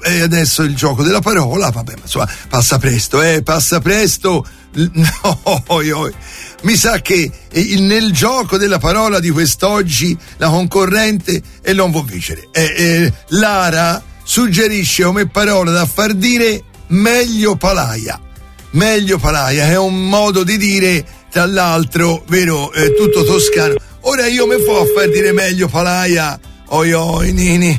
e adesso il gioco della parola, vabbè, ma insomma, passa presto. No, mi sa che nel gioco della parola di quest'oggi la concorrente non può vincere. Lara suggerisce come parola da far dire meglio palaia. Meglio palaia è un modo di dire, tra l'altro, vero, tutto toscano. Ora io mi fo a far dire meglio palaia. Oi nini.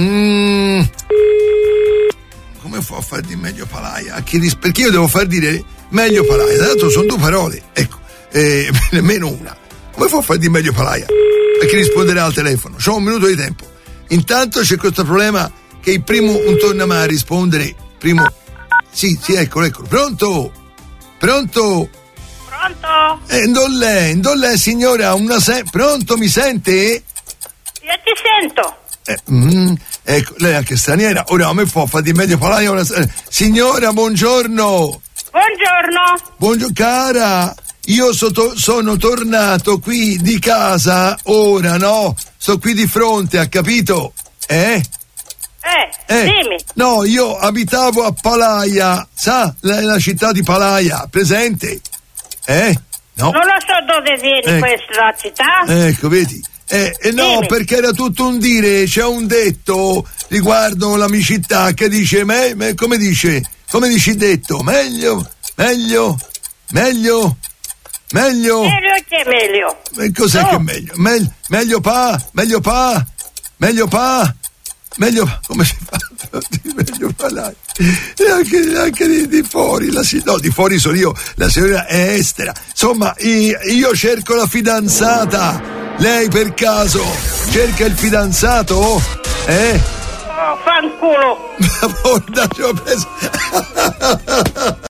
Come fa a far dire meglio palaia? Perché io devo far dire meglio palaia. Tra l'altro sono 2 parole, ecco, nemmeno una. Come fa a far dire meglio palaia? Perché risponderà al telefono. C'ho 1 minuto di tempo. Intanto c'è questo problema che il primo non torna mai a rispondere. Sì, eccolo. Pronto? Pronto? Non lei, signora, pronto, mi sente? Io ti sento. Ecco, lei è anche straniera. Ora a me può fare di meglio palaia una signora, buongiorno. Buongiorno, cara. Io sono tornato qui di casa ora, no? Sto qui di fronte, ha capito? Dimmi. No, io abitavo a Palaia, sa? La città di Palaia, presente? No? Non lo so dove vieni questa città. Ecco, vedi? No, Dimmi. perché era tutto un dire, c'è un detto riguardo l'amicizia che dice, come dice il detto? Meglio. Meglio che meglio. Cos'è che è meglio? Meglio come si fa? Meglio parlare. Anche di fuori, di fuori sono io, la signora è estera. Insomma, io cerco la fidanzata. Lei per caso cerca il fidanzato? Fanculo.